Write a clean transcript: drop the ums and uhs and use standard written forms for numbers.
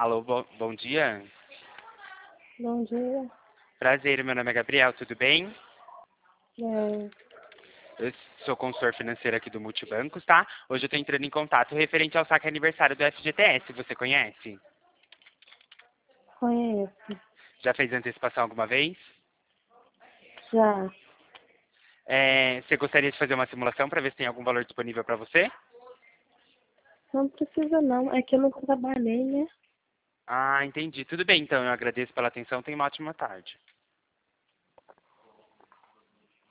Alô, bom dia. Bom dia. Prazer, meu nome é Gabriel, tudo bem? É, Eu sou consultor financeiro aqui do Multibancos, tá? Hoje eu tô entrando em contato referente ao saque aniversário do FGTS, você conhece? conheço. Já fez antecipação alguma vez? Já. Você gostaria de fazer uma simulação para ver se tem algum valor disponível para você? Não precisa não. É que eu nunca trabalhei, né? Ah, entendi. Tudo bem, então. Eu agradeço pela atenção. Tenha uma ótima tarde.